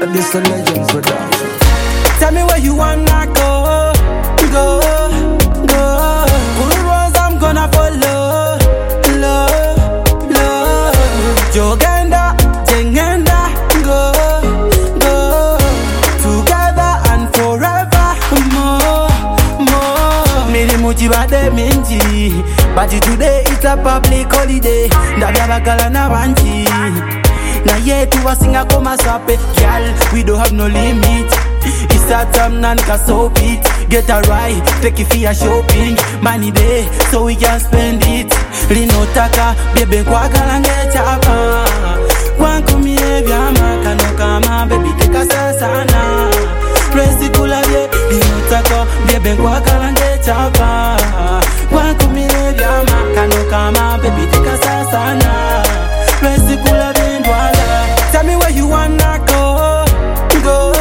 this a legend production. Tell me where you wanna go, go, go. Good roads I'm gonna follow, love, love. Jogenda, jengenda, go, go. Together and forever, more, more. Miri mujibade minji, but today it's a public holiday. Ndabya bakala na banji. Na yetu wasinga koma sape, girl, we don't have no limit. It's a time nanka so beat. Get a ride, take it for your shopping. Money day, so we can spend it. Lino taka, bebe kwa galange chapa. Wanku miebya makano kama, baby teka sasana. Presi kula ye, lino taka, bebe kwa galange chapa. Wanku miebya makano kama, baby teka sasana. Presi kula ye, ndwala. Tell me where you wanna go, go.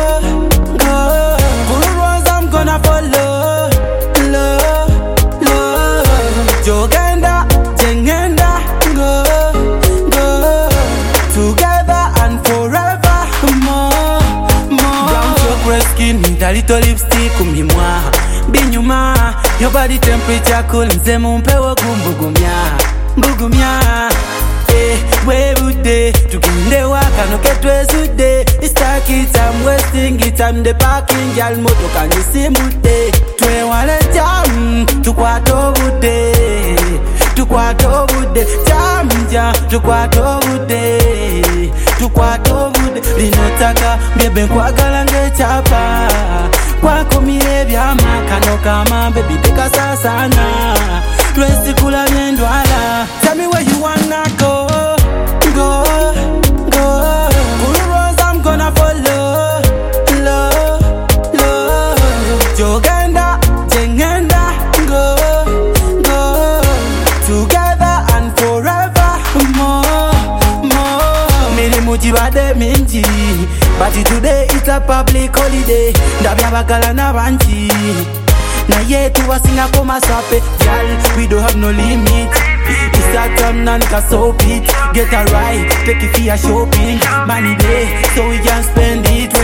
Gonna follow, love, love. Jogenda, jengenda, go, go. Together and forever, more, more. Brown chocolate skin, with a little lipstick, kumimwa. Binyuma, your body temperature cool. Nze mumpewo kumbugumya, mbugumya. Where would they? To give the work and no get today. It's stuck it, I'm wasting it, I'm the parking girl moto can you see mute? Twe wale jam, tukwato bude, tukwato bude, jam jam, tukwato bude, tukwato bude. Linotaka bebe kwa galange chapa, kwa kumire vya makano kama baby teka sasana. Twesi kula nyendwala. Tell me where you wanna go. Go, go. Good roads I'm gonna follow. Love, love. Jogenda, jengenda, go, go. Together and forever, more, more. Miri mujibade minji, but today it's a public holiday. Ndabya bakala na banji. Na yetu wasinga koma sape, girl, we don't have no limit. It's a time nanka so beat. Get a ride, take it for your shopping. Money day, so we can spend it.